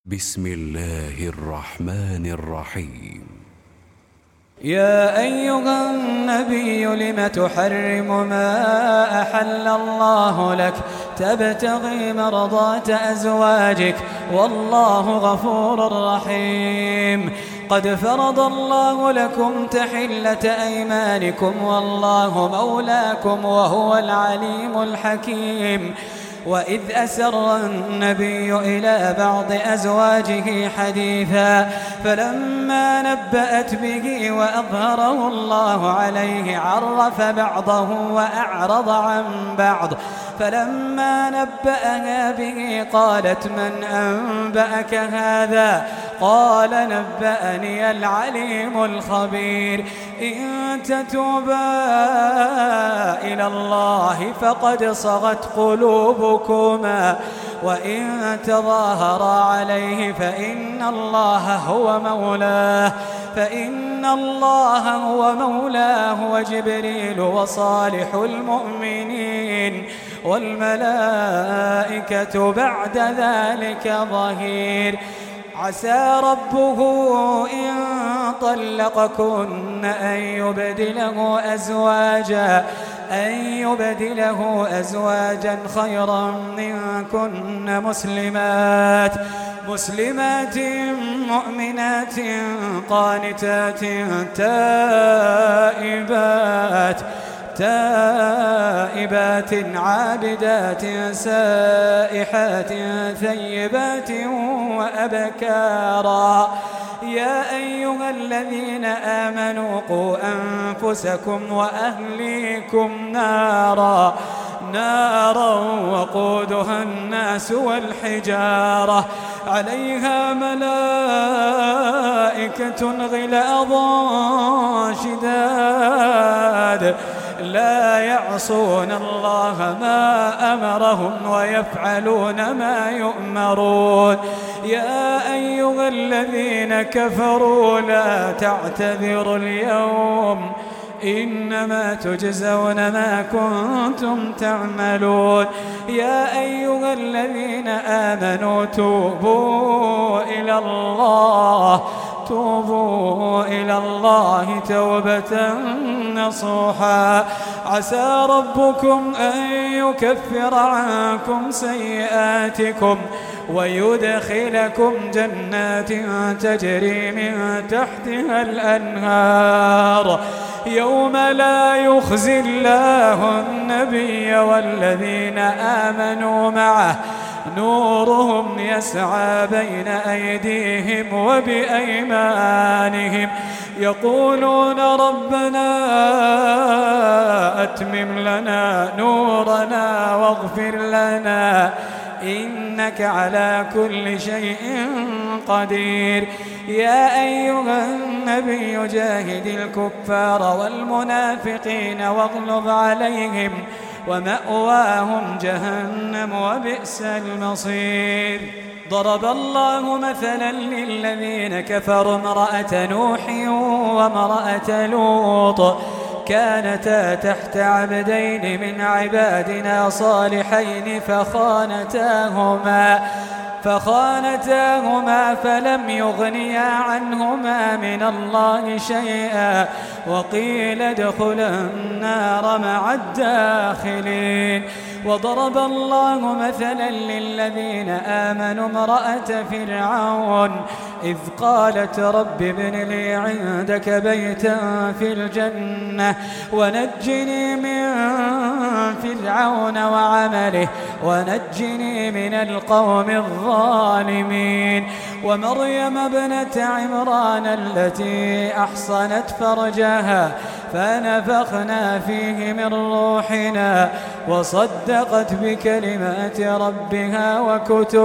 بسم الله الرحمن الرحيم. يا أيها النبي لم تحرم ما أحل الله لك تبتغي مرضات أزواجك والله غفور رحيم. قد فرض الله لكم تحلة أيمانكم والله مولاكم وهو العليم الحكيم. وإذ أسر النبي إلى بعض أزواجه حديثا فلما نبأت به وأظهره الله عليه عرف بعضه وأعرض عن بعض. فلما نبأها به قالت من أنبأك هذا؟ قال نبأني العليم الخبير. إن تتوبا إلى الله فقد صغت قلوبكما وإن تظاهرا عليه فإن الله هو مولاه وجبريل وصالح المؤمنين والملائكة بعد ذلك ظهير. عسى ربه إن طلقكن أن يبدله أزواجا خيرا منكن مسلمات مؤمنات قانتات تائبات عابدات سائحات ثيبات وأبكارا. يا أيها الذين آمنوا قوا أنفسكم وأهليكم نارا وقودها الناس والحجارة عليها ملائكة غلاظ شداد لا يعصون الله ما أمرهم ويفعلون ما يؤمرون. يا أيها الذين كفروا لا تعتذروا اليوم إنما تجزون ما كنتم تعملون. يا أيها الذين آمنوا توبوا إلى الله توبة نصوحا. عسى ربكم أن يكفر عنكم سيئاتكم ويدخلكم جنات تجري من تحتها الأنهار يوم لا يخزي الله النبي والذين آمنوا معه نورهم يسعى بين أيديهم وبأيمانهم يقولون ربنا أتمم لنا نورنا واغفر لنا إنك على كل شيء قدير. يا أيها النبي جاهد الكفار والمنافقين واغلظ عليهم ومأواهم جهنم وبئس المصير. ضرب الله مثلا للذين كفروا امرأة نوح وامرأة لوط كانتا تحت عبدين من عبادنا صالحين فخانتاهما فلم يغنيا عنهما من الله شيئا وقيل ادخلا النار مع الداخلين. وضرب الله مثلا للذين آمنوا امرأة فرعون إذ قالت رب ابن لي عندك بيتا في الجنة ونجني من فرعون وعمله ونجني من القوم الظالمين. ومريم ابنة عمران التي أحصنت فرجها فنفخنا فيه من روحنا وصدقت بكلمات ربها وكتبه وكانت من القانتين.